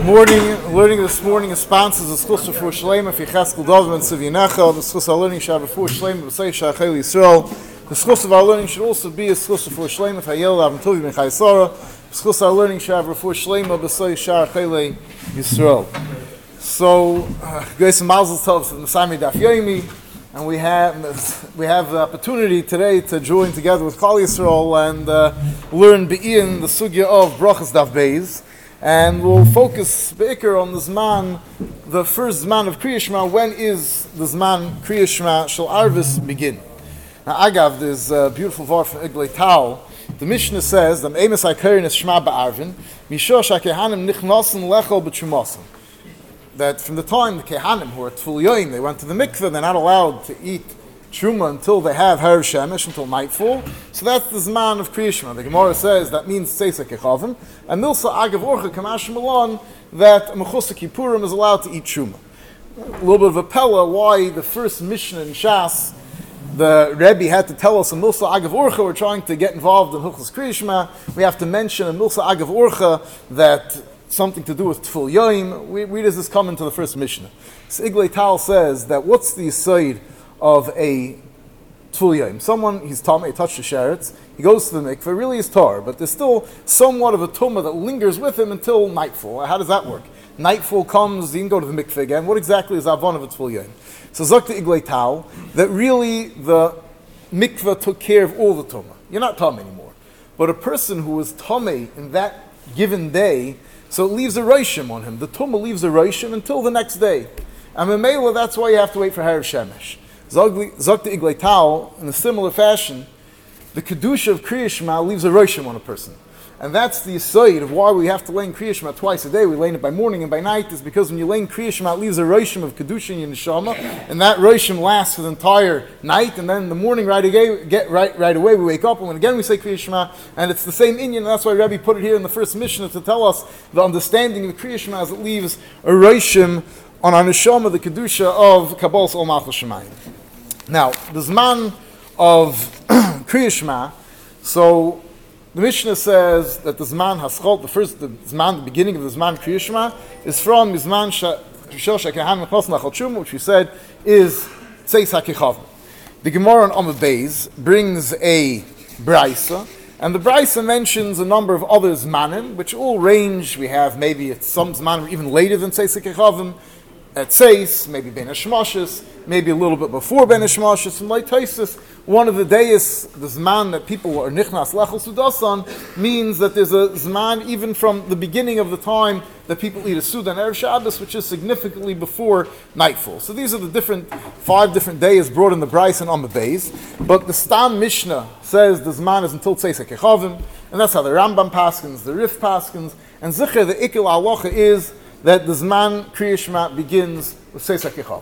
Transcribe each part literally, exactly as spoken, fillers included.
Morning, learning this morning is sponsors of Schus for Shleima fi Cheskel Dov and Sivinecha. The Schus our learning shall be for Shleima b'Sei Shachel Yisrael. The Schus of our learning should also be a Schus for Shleima fi Hayel Avim Tovi Ben Chaysara. The Schus our learning shall be for Shleima b'Sei Shachel Yisrael. So, Grace and Mazel Tov from the Sami Daf Yomi, and we have we have the opportunity today to join together with Klal Yisrael and uh, learn be'in the sugya of Brachas Daf Beis. And we'll focus be'ikr on the Zman, the first Zman of Kriya Shema. When is the Zman Kriya Shema Shel Arvis begin? Now, Agav, there's a beautiful vart from Iglei Tal. The Mishnah says, "Dam emes ha'keren es Shema ba'arvin, mishor sha'kehanim nichnasen lechol b'tchumasen." That from the time the kehanim who are tful yoim, they went to the mikveh, they're not allowed to eat truma until they have Harav Shemesh, until nightfall. So that's the Zman of Kriya Shema. The Gemara says that means Tzeisa Kechavim. And Milsa Agav Orcha Kamash Malon, that Mechusa Kippurim is allowed to eat truma. A little bit of a pella why the first Mishnah in Shas, the Rebbe had to tell us in Milsa Agav Orcha, we're trying to get involved in Hilchos Kriya Shema. We have to mention in Milsa Agav Orcha that something to do with Tful Yoim. Where does this come into the first Mishnah? So Iglei Tal says that what's the side of a Tful Yom? Someone, he's Tameh, he touched the Sheretz, he goes to the mikveh, really is tar, but there's still somewhat of a tumah that lingers with him until nightfall. How does that work? Nightfall comes, he can go to the mikveh again. What exactly is Avon of a Tful Yom? So Zakta Iglei Tal, that really the mikveh took care of all the tumah. You're not Tameh anymore. But a person who was Tameh in that given day, so it leaves a Roshim on him. The tumah leaves a Roshim until the next day. And Memela, that's why you have to wait for Harav Shemesh. Zakta Iglei Tal, in a similar fashion, the Kedusha of Kriya Shema leaves a Roshim on a person. And that's the aside of why we have to lay in Kriya Shema twice a day. We lay in it by morning and by night, is because when you lay in Kriya Shema, it leaves a Roshim of Kedusha in your Neshama, and that Roshim lasts for the entire night, and then in the morning right away, get, right, right away we wake up, and when again we say Kriya Shema, and it's the same Inyan, and that's why Rebbe put it here in the first Mishnah to tell us the understanding of Kriya Shema as it leaves a Roshim on our Neshama, the Kedusha of Kabbalas Ol Malchus Shemayim. Now, the Zman of Kriya Shema, so the Mishnah says that the Zman Haschol, the first the Zman, the beginning of the Zman Kriya Shema, is from Zman Shel Shekehan Mechnos Nachal Truma, which we said is Tzeis HaKechavim. The Gemara on Amud Beis brings a Braisa, and the Braisa mentions a number of other Zmanim, which all range. We have maybe it's some Zmanim even later than Tzeis HaKechavim, at Tzeis, maybe Ben Hashmashis, maybe a little bit before Ben Hashmashis, and like Taisus, one of the days, the Zman that people are Nichnas Lechel Sudasan, means that there's a Zman even from the beginning of the time that people eat a Suda and Erev Shabbos, which is significantly before nightfall. So these are the different, five different days brought in the Bryce and Amud Beis, but the Stam Mishnah says the Zman is until Tzeis HaKechavim, and that's how the Rambam paskins, the Rif paskins, and Zicher, the Ikil Halacha is that the Zman Kriya Shema begins with Tzeis HaKechavim.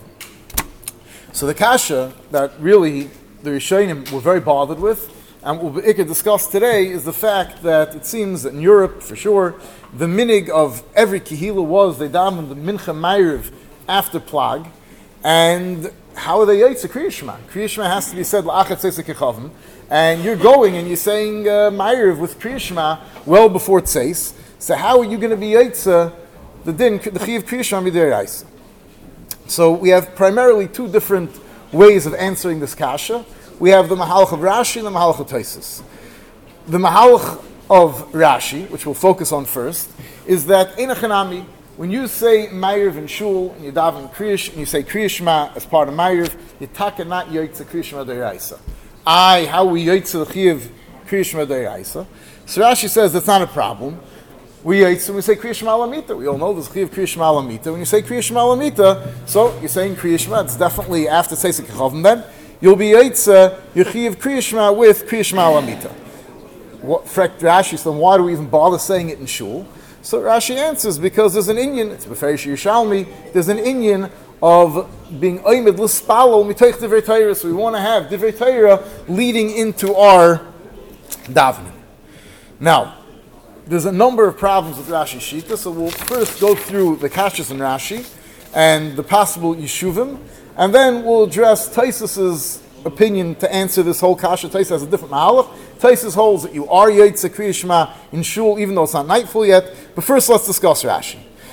So the kasha that really the Rishonim were very bothered with, and what we could discuss today, is the fact that it seems that in Europe, for sure, the minig of every kihila was they daven the Mincha Ma'ariv after Plag, and how are they yaitz Kriya Shema? Kriya Shema has to be said la'achat Tzeis HaKechavim, and you're going and you're saying uh, Ma'ariv with Kriya Shema well before Tzeis. So how are you going to be yaitz the din, the Chiv Kriya Shema Midiraisa? So we have primarily two different ways of answering this kasha. We have the Mahalach of Rashi and the Mahalach of Taisus. The Mahalach of Rashi, which we'll focus on first, is that Einachanami, when you say Ma'ariv in Shul, and you daven Kriya, and you say Kriya Shema as part of Ma'ariv, you taka not Yoitza Kriya Shema D'Oraisa. I, how we Yoitza the Chiv Kriya Shema D'Oraisa. So Rashi says that's not a problem. We yaitz when we say Kriya Shema Lamita. We all know there's Kriya Kriya Shema Lamita. When you say Kriya Shema Lamita, so you're saying Kriya Shema, it's definitely after Tzeis HaKechavim then. You'll be yaitz your Chiv Kriya Shema with Kriya Shema Lamita. What Frek Rashi said, why do we even bother saying it in Shul? So Rashi answers, because there's an Inyan, it's Beferish Yerushalmi, there's an Inyan of being Oymed L'Spalo Mitoich Divrei Torah, so we want to have Divrei Torah leading into our davening. Now, there's a number of problems with Rashi Shita, so we'll first go through the Kashas in Rashi and the possible Yeshuvim, and then we'll address Taisus's opinion to answer this whole Kasha. Taisus has a different Mahalach. Taisus holds that you are Yaitze Kriya Shema in Shul, even though it's not nightfall yet. But first, let's discuss Rashi.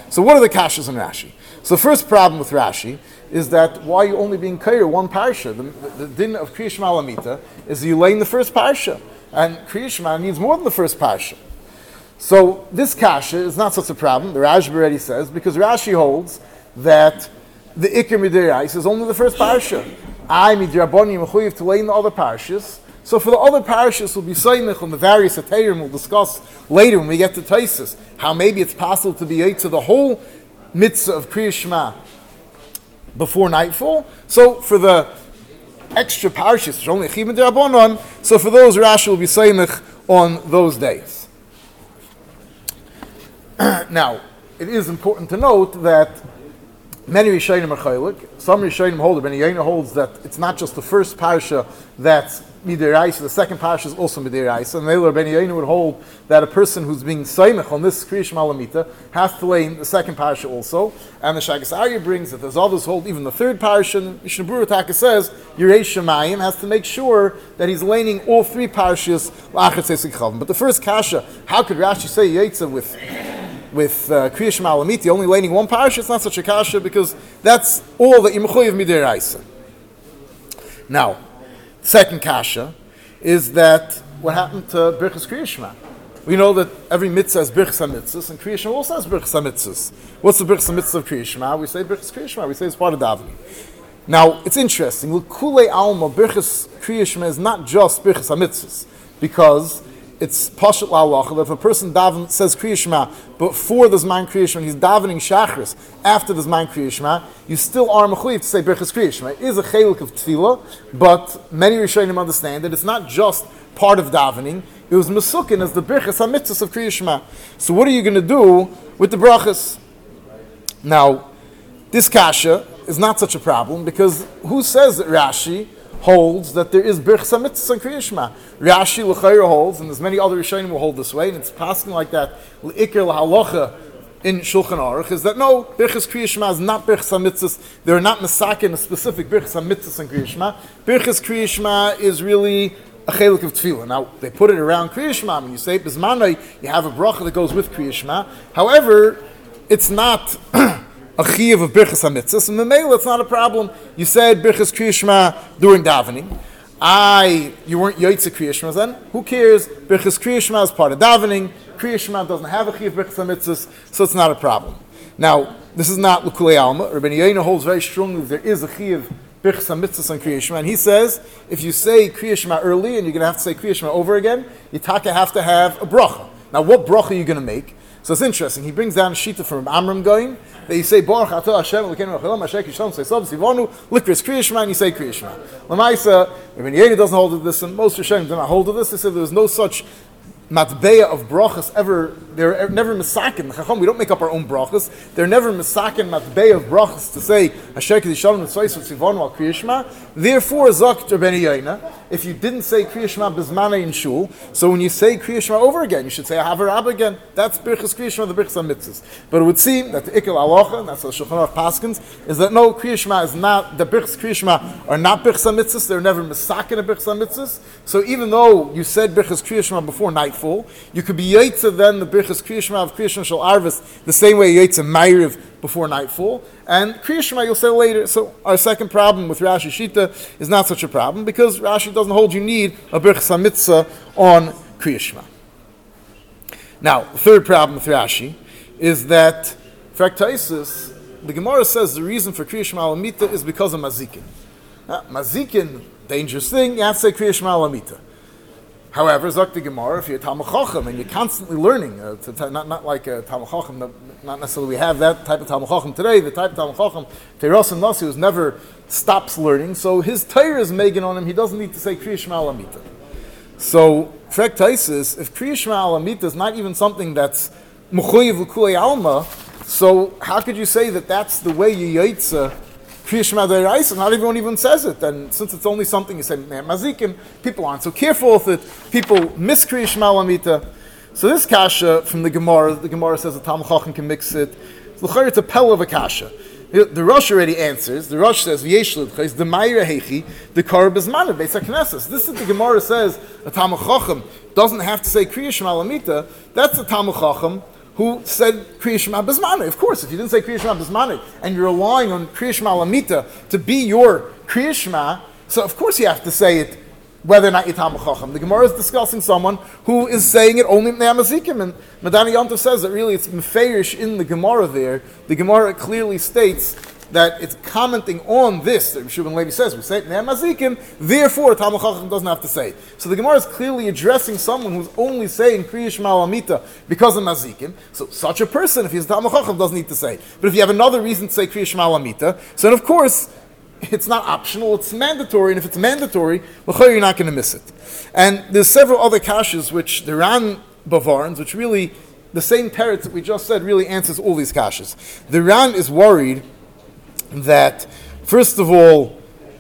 So what are the kashas in Rashi? So the first problem with Rashi is that why are you only being kair one parsha? The, the, the din of Kriya Shema Lamita is you lay in the first parsha, and Kriya Shema needs more than the first parsha. So this kasha is not such a problem. The Rashba already says, because Rashi holds that the Iker Midirais is only the first parsha. I midraboni mechuyev to lay in the other parshas. So for the other parashas, we'll be saying on the various atayrim we'll discuss later when we get to Taisus, how maybe it's possible to be eight to the whole mitzvah of Kriya Shema before nightfall. So for the extra parashas, which only chibin derabanan, so for those Rashi will be saying on those days. Now, it is important to note that many Rishonim are chaylik. Some Rishonim hold, Ben Yaina holds that it's not just the first parsha that's midiraisa, the second parsha is also midiraisa. And Meiler Ben Yaina would hold that a person who's being saimech on this Kriya Shema Lamita has to lay in the second parsha also. And the Shagas Arya brings that there's others hold even the third parsha. Mishnah Berurah Taka says Yirei Shemayim has to make sure that he's laying all three parshas la'achar tzesik chavim. But the first kasha, how could Rashi say Yetza with with uh, Kriya Shema Lamita, only laying one parsha? It's not such a kasha because that's all the imchoyev midiraisa. Now, second kasha is that what happened to Birchas Kriya Shema. We know that every mitzvah has Birchas HaMitzvahs, and Kriya Shema also has Birchas HaMitzvahs. What's the Birchas HaMitzvah of Kriya Shema? We say Birchas Kriya Shema. We say it's part of davening. Now, it's interesting. L'kulei alma, Birchas Kriya Shema is not just Birchas HaMitzvahs, because it's Pashat La'alacha that if a person daven, says Kriya Shema before the Zman Kriya Shema, he's davening Shachris after the Zman Kriya Shema, you still are mechuyev to say Birchas Kriya Shema. It is a chelik of tefillah, but many Rishonim understand that it's not just part of davening. It was mesukin as the Birchas HaMitzvahs of Kriya Shema. So what are you going to do with the brachas? Now, this kasha is not such a problem because who says that Rashi holds that there is Birchas HaMitzvahs and Kriya Shema? Rashi l'chayra holds, and there's many other Rishonim who hold this way, and it's passing like that l'ikir l'halacha in Shulchan Aruch, is that no, Birchas Kriya Shema is not Birchas HaMitzvahs. They are not mesakin a specific Birchas HaMitzvahs and Kriya Shema. Birchas Kriya Shema is really a chelik of tefillah. Now, they put it around Kriya Shema. When you say Bismanai, you have a bracha that goes with Kriya Shema. However, it's not a chiyuv of Birchas HaMitzvahs, and the Mela, it's not a problem. You said Birchas Kriya Shema during davening. I, you weren't Yaitze Kriya Shema then. Who cares? Birchas Kriya Shema is part of davening. Kriya Shema doesn't have a chiyuv Birchas HaMitzvahs, so it's not a problem. Now, this is not L'kulei Alma. Rabbi Yaina holds very strongly that there is a chiyuv Birchas HaMitzvahs and Kriya Shema, and he says if you say Kriya Shema early and you're going to have to say Kriya Shema over again, you taka have to have a bracha. Now, what bracha are you going to make? So it's interesting. He brings down a shita from Amram going that you say Baruch Atah Hashem Elokeinu Melech Haolam Asher Kishalom Seisov Sivonu Likris Kriya Shema, and you say Kriya Shema. Lamaisa, Rabbi Yaina doesn't hold to this, and most Rishonim do not hold to this. They say there's no such matbeya of brachas ever. They're never misakin. Chacham, we don't make up our own brachas. They're never misakin matbeya of brachas to say Asher Kishalom Seisov Sivonu Al Kriya Shema. Therefore, Zak Rabbi Yaina, if you didn't say Kriya Shema Bismana in Shul, so when you say Kriya Shema over again, you should say Ahavar Abba again. That's Birchas Kriya Shema, the Birchas HaMitzvahs. But it would seem that the Ikkel Alocha, and that's what Shulchan Aruch Paskins, is that no, Kriya Shema is not, the Birchas Kriya Shema are not Birchas HaMitzvahs, they're never Misakin of Birchas HaMitzvahs. So even though you said Birchas Kriya Shema before nightfall, you could be Yaitza then the Birchas Kriya Shema of Kriya Shema Shal Arvis, the same way Yaitza Ma'ariv before nightfall, and Kriya Shema you'll say later. So our second problem with Rashi Shita is not such a problem because Rashi doesn't hold you need a Birchas HaMitzvah on Kriya Shema. Now, the third problem with Rashi is that Fraktaisis, the Gemara says the reason for Kriya Shema Lamita is because of Mazikin. Now, Mazikin, dangerous thing, you have to say Kriya Shema Lamita. However, Zok the Gemara, if you're a Talmud Chacham and you're constantly learning, uh, to, to, not, not like a Talmud Chacham, not, not necessarily we have that type of Talmud Chacham today, the type of Talmud Chacham, Teiros and Nasi, who never stops learning, so his Torah is making on him, he doesn't need to say Kriya Shema Lamita. So, Frek Taisis, if Kriya Shema Lamita is not even something that's Mechuyev L'kulei Alma, so how could you say that that's the way you Yaitza Kriya Shema D'Oraisa? Not everyone even says it, and since it's only something you say Mazikim, people aren't so careful with it. People miss Kriya Shema Lamita. So this kasha from the Gemara, the Gemara says the Talmud Chacham can mix it. It's a pell of a kasha. The Rosh already answers. The Rosh says V'yesh l'dchais the Ma'ira Hechi the Korah B'zmanav Beis HaKnesses. This is the Gemara says a Talmud Chacham doesn't have to say Kriya Shema Lamita. That's the Talmud Chacham who said Kriya Shema Bismane. Of course, if you didn't say Kriya Shema Bismane and you're relying on Kriya Shema Lamita to be your Kriya Shema, so of course you have to say it whether or not you're Talmid Chacham. The Gemara is discussing someone who is saying it only Mnei HaMazikim, and Madani Yontif says that really it's meferish in the Gemara there. The Gemara clearly states that it's commenting on this, that Shubin Levi says, we say it Mnei HaMazikim, therefore Talmid Chacham doesn't have to say it. So the Gemara is clearly addressing someone who's only saying Kriya Shema Lamita because of Mazikim. So such a person, if he's a Talmid Chacham, doesn't need to say it. But if you have another reason to say Kriya Shema Lamita, so then of course, it's not optional, it's mandatory, and if it's mandatory, well, you're not going to miss it. And there's several other kashas which the Ran Bavarns, which really, the same teretz that we just said, really answers all these kashas. The Ran is worried that, first of all,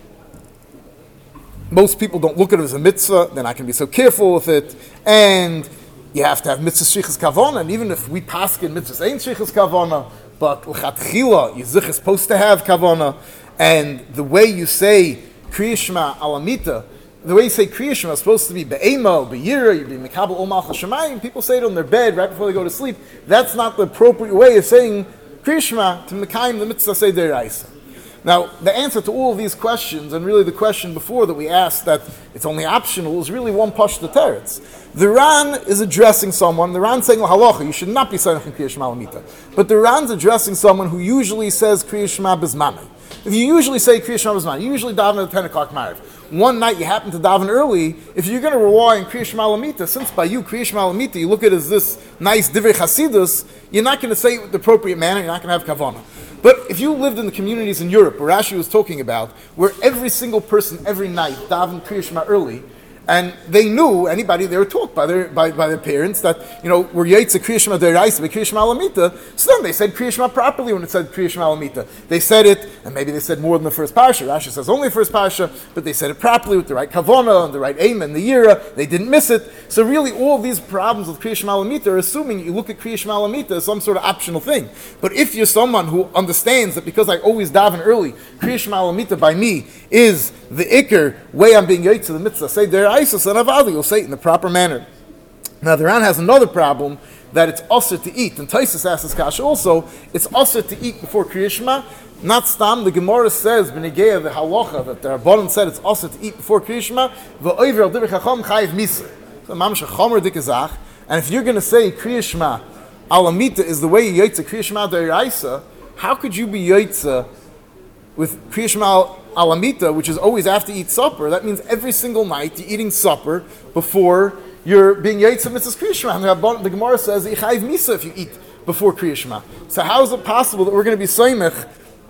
most people don't look at it as a mitzvah, they're not going to be so careful with it, and you have to have mitzvah shrichas kavana, and even if we paskin mitzvahs ain't shrichas kavana, but l'chatchila, Yizuch is supposed to have kavana, and the way you say Kriya Shema Alamita, the way you say Kriya Shema is supposed to be be'ema, be'yira, you be mekabel ol malchus shemayim. People say it on their bed right before they go to sleep. That's not the appropriate way of saying Kriya Shema to mekayim the mitzvah say deraisa. Now, the answer to all of these questions, and really the question before that we asked that it's only optional, is really one pashta teretz. The Ran is addressing someone, the Ran's saying, halacha, you should not be saying Kriya Shema Alamita. But the Ran's addressing someone who usually says Kriya Shema Bismane. If you usually say Kriya Shema Bismane, you usually daven at ten o'clock Ma'ariv. One night you happen to daven early, if you're going to rely on Kriya Shema Lamita, since by you, Kriya Shema Lamita, you look at it as this nice Divrei Chasidus, you're not going to say it with the appropriate manner, you're not going to have Kavanah. But if you lived in the communities in Europe, where Rashi was talking about, where every single person every night davened Kriya Shema early, and they knew, anybody, they were taught by their by, by their parents that, you know, we're Yaitse Kriya Shema Deraisa, but Kriya Shema Lamita. So then they said Kriya Shema properly when it said Kriya Shema Lamita. They said it, and maybe they said more than the first parsha. Rashi says only the first parsha, but they said it properly with the right kavana and the right aim and the yira. They didn't miss it. So really, all these problems with Kriya Shema Lamita are assuming you look at Kriya Shema Lamita as some sort of optional thing. But if you're someone who understands that because I always daven early, Kriya Shema Lamita by me is the ikr way I'm being Yaitse the mitzvah, say there. Isis and Avali, you'll say it in the proper manner. Now the Ran has another problem that it's usher to eat, and Taisus asks Kasha also, it's usher to eat before Kriya Shema. Not stam, the Gemara says, B'negeya the halacha, that the Rabbanan said it's usher to eat before Kriya Shema, v'oiver al divrei chacham chayiv misa. So mamash a chomer dikazach, and if you're going to say Kriya Shema, Alamita is the way you Yaitse Kriya Shema Deraisa, how could you be Yaitse with Kriya Shema Alamita, which is always after you eat supper? That means every single night you're eating supper before you're being Yaitse Mitzvahs Kriya Shema. And the Gemara says that you chayiv misa if you eat before Kriya Shema. So how is it possible that we're going to be soymech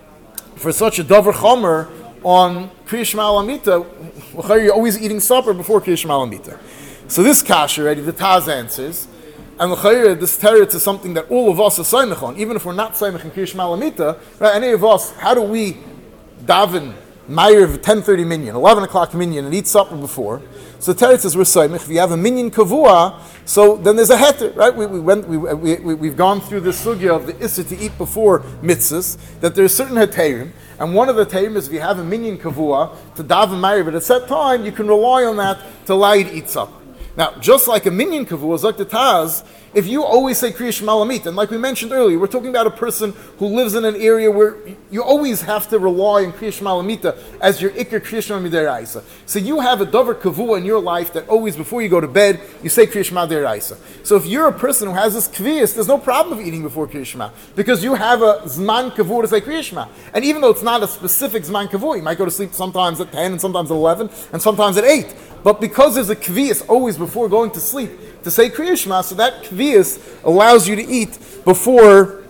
for such a davar chomer on Kriya Shema Alamita? You're always eating supper before Kriya Shema Alamita. So this kasha, already the Taz answers, and this teretz is something that all of us are soymech on, even if we're not soymech in Kriya Shema Alamita. Right? Any of us, how do we daven Ma'ariv ten thirty minyan, eleven o'clock minyan, and eat supper before? So Teretz says we're soymech. If you have a minyan kavua, so then there's a heter, right? We, we went, we, we, we, we've gone through the sugya of the issa to eat before mitzvahs, that there's certain heterim, and one of the heterim is if you have a minyan kavua to daven Ma'ariv at a set time, you can rely on that to allow you to eat supper. Now, just like a minyan kavua, like the Taz, if you always say Kriya Shema Lamita, and like we mentioned earlier, we're talking about a person who lives in an area where you always have to rely on Kriya Shema Lamita as your ikr Kriya Shema Midiraisa. So you have a davar kavua in your life that always, before you go to bed, you say Kriya Shema Midiraisa. So if you're a person who has this kviyas, there's no problem of eating before Kriya Shema, because you have a zman kavua to say Kriya Shema. And even though it's not a specific zman kavua, you might go to sleep sometimes at ten, and sometimes at eleven, and sometimes at eight. But because there's a kviyas always before going to sleep to say Kriya Shema, so that kviyas allows you to eat before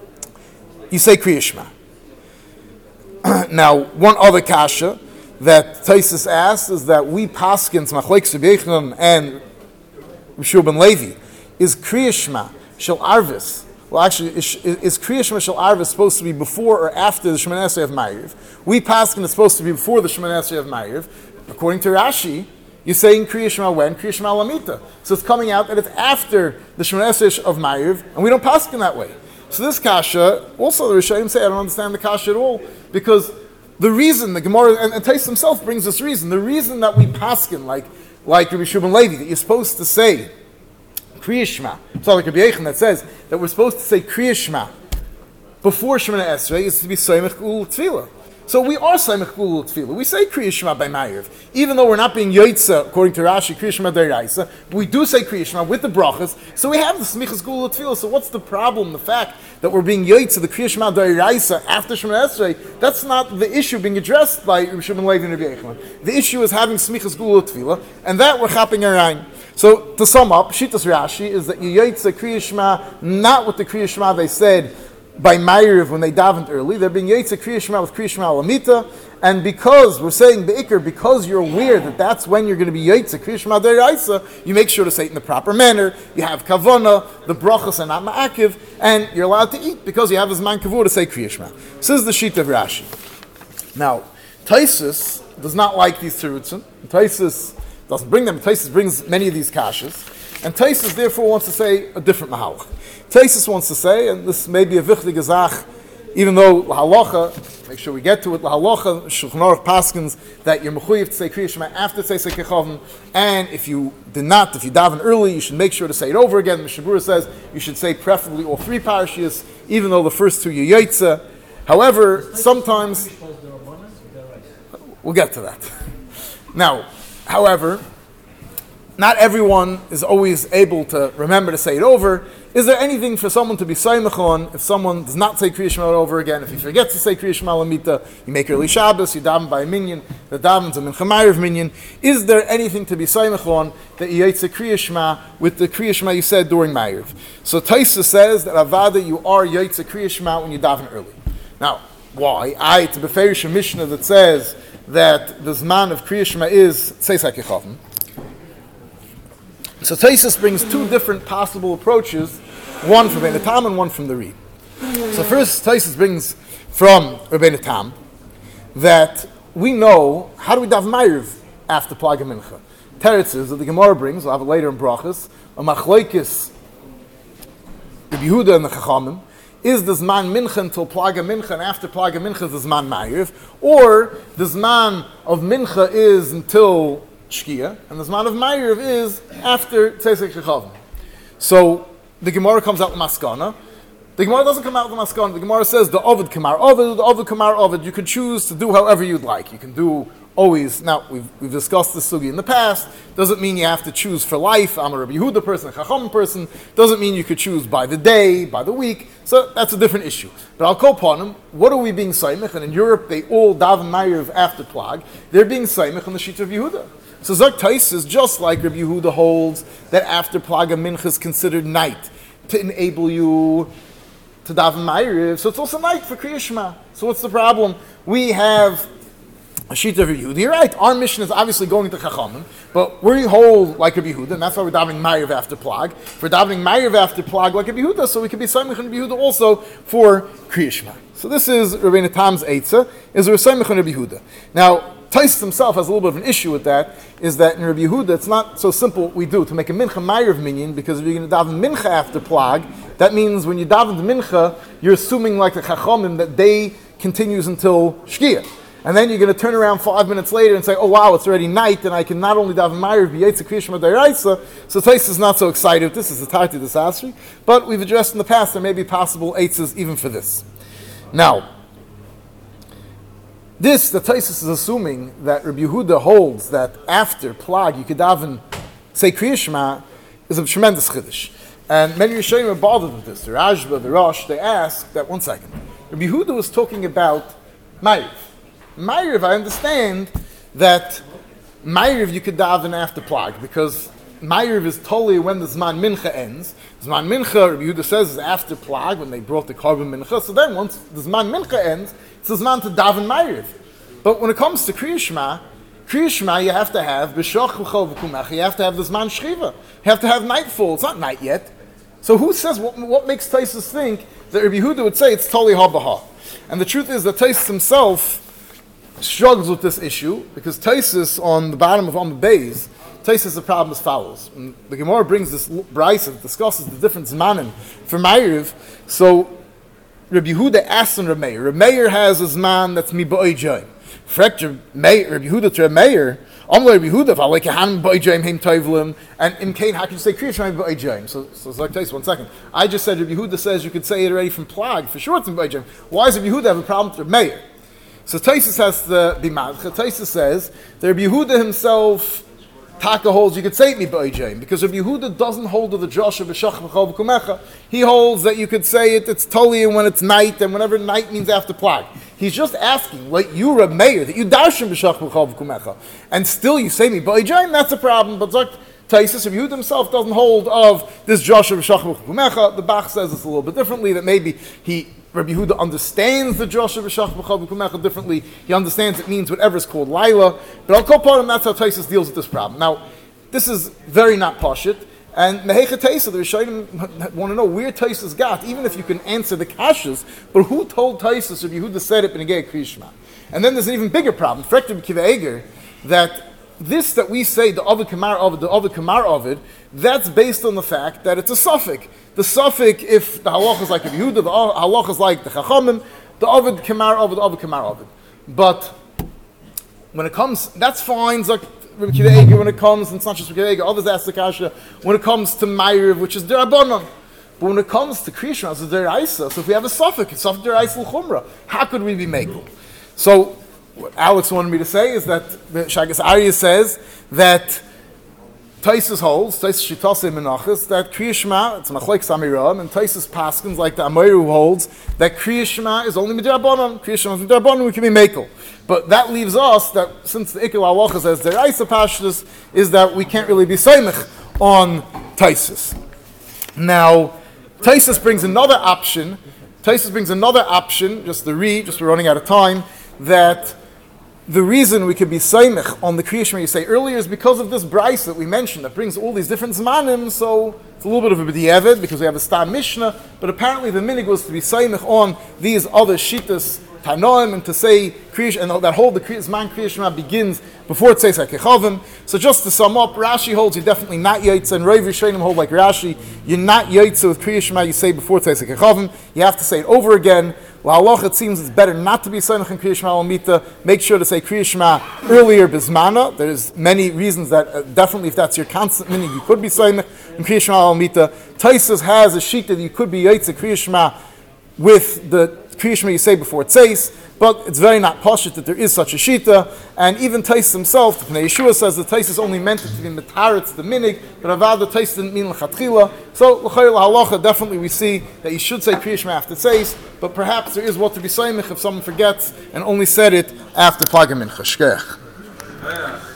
you say Kriya Shema. Now, one other kasha that Taisus asks is that we paskins Machlokes Rabbi Yochanan and Rishur ben Levi is Kriya Shema shel Arvis. Well, actually, is, is Kriya Shema shel Arvis supposed to be before or after the Shemoneh Esrei of Ma'ariv? We paskin it's supposed to be before the Shemoneh Esrei of Ma'ariv. According to Rashi, you're saying Kriya Shema when? Kriya Shema Lamita. So it's coming out that it's after the Shemoneh Esrei of Ma'ariv, and we don't paskin that way. So this kasha, also the Rishonim say, I don't understand the kasha at all, because the reason, the Gemara, and, and Tais himself brings this reason, the reason that we paskin, like, like Rabbi Shub ben Levi, that you're supposed to say Kriya Shema. It's like Rabbi Yechon that says that we're supposed to say Kriya Shema before Shemana Esrei is to be Soymech Gul Tefillah. So we are Soymech Gul Tefillah. We say Kriya Shema by Ma'ariv, even though we're not being Yoitza according to Rashi Kriya Shema D'Oraisa, but we do say Kriya Shema with the brachas. So we have the Smichas Gul Tefillah. So what's the problem? The fact that we're being Yoitza the Kriya Shema D'Oraisa after Shemana Esrei, that's not the issue being addressed by Rabbi Shimon Levi and Rabbi Yechon. The issue is having Smichas Gul Tefillah, and that we're chapping Arayin. So to sum up, Shitas Rashi is that you Yoitza Kriya Shema not with the Kriya Shema they said by Ma'ariv when they davened early. They're being Yetzer Kriya Shema with Kriya Shema Lamita, and because we're saying Be'ikr, because you're aware that that's when you're going to be Yetzer Kriya Shema D'Oraisa, you make sure to say it in the proper manner. You have Kavana, the brachas are not Ma'akiv, and you're allowed to eat because you have this man Kavur to say Kriya Shema. This is the sheet of Rashi. Now, Taisus does not like these terutzim. Taisus doesn't bring them. Taisus brings many of these kashas, and Taisus therefore wants to say a different mahalach. Taisus wants to say, and this may be a wichtige Zach, even though lahalacha, make sure we get to it, lahalacha, Shulchan Aruch paskins that you're mechuyev to say Kriya Shema after Tzeisei Kechavim, and if you did not, if you daven early, you should make sure to say it over again. Mishnah Berurah says you should say preferably all three parashiyos, even though the first two you yoytze. However, sometimes we'll get to that. Now, however, not everyone is always able to remember to say it over. Is there anything for someone to be Saimach on if someone does not say Kriya Shema over again? If he forgets to say Kriya Shema Lamita, you make early Shabbos, you daven by a minyan, the daven's a Mincha Ma'ariv minyan. Is there anything to be Saimach on that you yetze Kriya Shema with the Kriya Shema you said during Ma'ariv? So Taisa says that Avada, you are yetze Kriya Shema when you daven early. Now, why? I, to Beferish a Mishnah that says that the Zman of Kriya Shema is Tzeisei Kechavim. So Taisus brings two different possible approaches, one from Rebbeinu Tam and one from the Ri. So first, Taisus brings from Rebbeinu Tam that we know, how do we daven Ma'ariv after Plaga Mincha? Teretz is that the Gemara brings, we'll have it later in Brachas, a Machlokes Rabbi Yehuda and the Chachamim, is the Zman Mincha until Plaga Mincha, and after Plaga Mincha is the Zman Ma'ariv, or the Zman of Mincha is until Shkia, and the Zman of Ma'ariv is after Tzeisei Kechavim. So the Gemara comes out with Maskana. The Gemara doesn't come out with Maskana. The Gemara says the Ovid Kamar Ovid, the Ovid Kamar Ovid. You can choose to do however you'd like. You can do always. Now we've we've discussed this sugi in the past. Doesn't mean you have to choose for life. I'm a Rabbi Yehuda person, a Chacham person. Doesn't mean you could choose by the day, by the week. So that's a different issue. But I'll call upon them. What are we being Saimich? And in Europe, they all daven Ma'ariv after Plag. They're being Saimich on the sheet of Yehuda. So Zak Tais is just like Rabbi Yehuda holds that after Plaga Mincha is considered night to enable you to daven Ma'ariv. So it's also night for Kriya Shema. So what's the problem? We have a sheet of Rabbi Yehuda. You're right, our mission is obviously going to Chachamim, but we hold like Rabbi Yehuda, and that's why we're davening Ma'ariv after Plag. We're davening Ma'ariv after Plag like Rabbi Yehuda, so we can be Saimach and Rabbi Yehuda also for Kriya Shema. So this is Rebbeinu Tam's Eitzah, is we're Saimach and Rabbi Yehuda. Now, Tais himself has a little bit of an issue with that, is that in Rabbi Yehuda, it's not so simple what we do to make a Mincha Ma'ariv minyan, because if you're going to daven Mincha after Plag, that means when you daven the Mincha, you're assuming like the Chachamim that day continues until Shkia. And then you're going to turn around five minutes later and say, oh wow, it's already night, and I can not only daven Ma'ariv, but Yetzer Kriya Shema D'Oraisa. So Tais is not so excited. This is the Tarti D'Sasri. But we've addressed in the past there may be possible eitzes even for this. Now, this, the Taisus is assuming that Rabbi Yehuda holds that after Plag you could daven, say Kriya Shema, is a tremendous chiddush. And many Rishonim are bothered with this. The Rashba, the Rosh, they ask that, one second, Rabbi Yehuda was talking about Ma'ariv. Ma'ariv, I understand that Ma'ariv you could daven after Plag, because Ma'ariv is totally when the Zman Mincha ends. Zman Mincha, Rabbi Yehuda says, is after Plag, when they brought the Korban Mincha. So then once the Zman Mincha ends, it's the Zman to daven Ma'ariv. But when it comes to Kriya Shema, Kriya Shema you have to have B'shoch V'chol V'kumach. You have to have the Zman Shchiva. You have to have nightfall. It's not night yet. So who says, what, what makes Taisus think that Rabbi Yehuda would say it's totally ha-b'ha? And the truth is that Taisus himself struggles with this issue, because Taisus on the bottom of Amud Beis, Taisus the problem as follows. And the Gemara brings this brayso that discusses the different Zmanim for Ma'ariv. So Rabbi Yehuda asks on Rabbi Meir. Rabbi Meir has a Zman that's mi ba'oijay. Frekt Rabbi Yehuda to Rabbi Meir, Amle Yehuda, if I like a hand by Jaim Haim Tovlim, and in Cain, how can you say Kriya Shema by Jaim? So, so it's like this. One second. I just said Rabbi Yehuda says you could say it already from Plag. For sure, it's in by Jaim. Why does Rabbi Yehuda have a problem with Meir? So Taisus has to be mad. Taisus says that Rabbi Yehuda himself Taka holds you could say it me by Jaim because Rabbi Yehuda doesn't hold to the Josh of B'shach B'chol B'kumecha. He holds that you could say it. It's totally when it's night and whenever night means after Plag. He's just asking, like you, Reb Meir, that you darshan b'shach b'chol v'kumecha, and still you say me by Jaim. That's a problem. But like Taisus, Rabbi Yehuda himself doesn't hold of this Joshua b'shach b'kumecha. The Bach says it's a little bit differently. That maybe he Rabbi Yehuda understands the Joshua b'shach b'chol v'kumecha differently. He understands it means whatever is called Laila. But I'll call part of that's how Taisus deals with this problem. Now, this is very not pashut. And Mehecha Taisa, the Rishonim want to know where Taisus got, even if you can answer the kashas, but who told Taisus or Yehuda said it in a Kriyishma? And then there's an even bigger problem, Frekter B'Kiva Eger, that this that we say, the Ovid Kamar Ovid, the Ovid Kamar Ovid, that's based on the fact that it's a suffix. The suffix, if the halach is like the Yehuda, the halach is like the Chachamim, the Ovid Kamar Ovid, the Ovid Kamar Ovid. But when it comes, that's fine, like Rabbi Kiva Eger, when it comes, and it's not just Rabbi Kiva Eger, others ask the kasha, when it comes to Ma'ariv, which is Derabanan. But when it comes to Kriyishma, it's Deraisa. So if we have a suffix, it's suffix Deraisa L'chumra. How could we be makel? So what Alex wanted me to say is that the Shagas Arya says that Taisus holds, Taisus Shitase Menachas, that Kriyishma, it's Machlek Samiram, and Taisus Paskins, like the Amoiru holds, that Kriyishma is only Midirabanan. Kriyishma is Midirabanan, we can be makel. But that leaves us that since the Ikil Halacha says the Raisa Pashtus is that we can't really be Seimich on Taisus. Now, Taisus brings another option. Taisus brings another option, just to read, just we're running out of time, that the reason we could be Seimich on the Kriyishma you say earlier is because of this Bryce that we mentioned that brings all these different Zmanim, so it's a little bit of a B'di'evid because we have a Stam Mishnah, but apparently the minig was to be Seimich on these other Shitas Tanoim, and to say Kriyish, and that whole the Zman Kriyishma begins before it says HaKechavim. So just to sum up, Rashi holds you're definitely not Yaitza, and Rav Rishonim hold like Rashi, you're not Yaitza with Kriyishma, you say before it says HaKechavim, you have to say it over again. Well, Allah, it seems it's better not to be Sainach in Kriyishma Al-Mita. Make sure to say Kriyishma earlier Bismana. There's many reasons that uh, definitely if that's your constant meaning, you could be Sainach in Kriyishma Al-Mita. Taisus has a sheet that you could be Yaitza Kriyishma with the Kriyishma you say before it says, but it's very not poshut that there is such a shita, and even Taisus himself, the Pnei Yeshua says that Taisus only meant it to be metaretz the minig, but avad the Taisus didn't mean l'chatchila. So l'chayr l'halacha, definitely we see that you should say Kriyishma after it says, but perhaps there is what to be saimich if someone forgets and only said it after Plagim Mincha. Shkech.